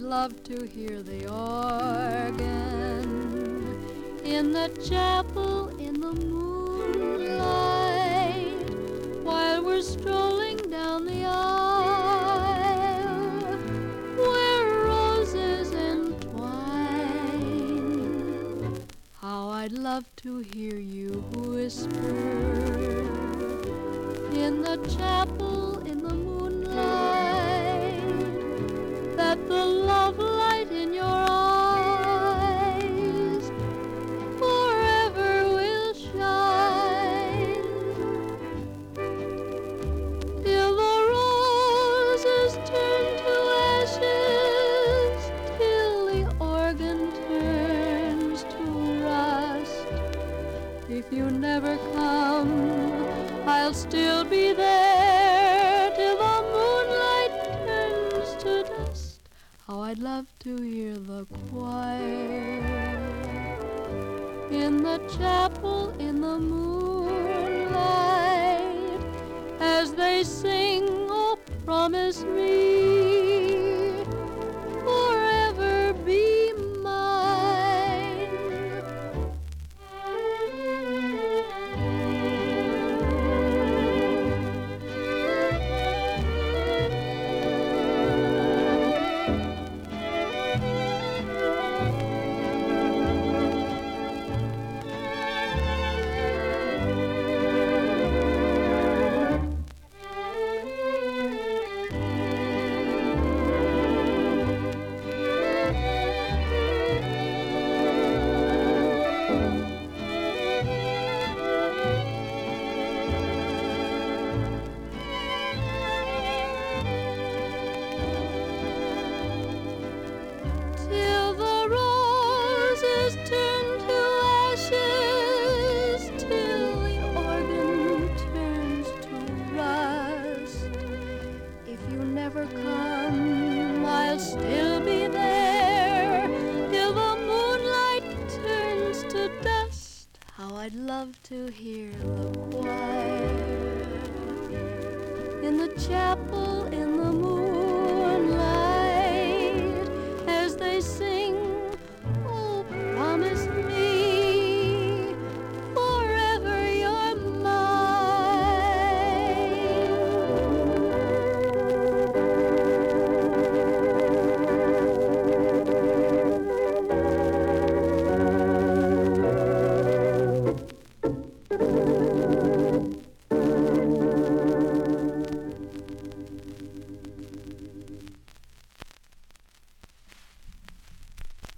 love to hear the organ in the chapel in the moonlight while we're strolling down the aisle where roses entwine. How I'd love to hear you whisper in the chapel in the moonlight that the love light in your eyes forever will shine till the roses turn to ashes, till the organ turns to rust. If you never come, I'll still be there till the moonlight turns to dust. How I'd love to hear the choir in the chapel in the moonlight as they sing, oh, promise me forever be mine. Come, I'll still be there till the moonlight turns to dust. How I'd love to hear the choir in the chapel in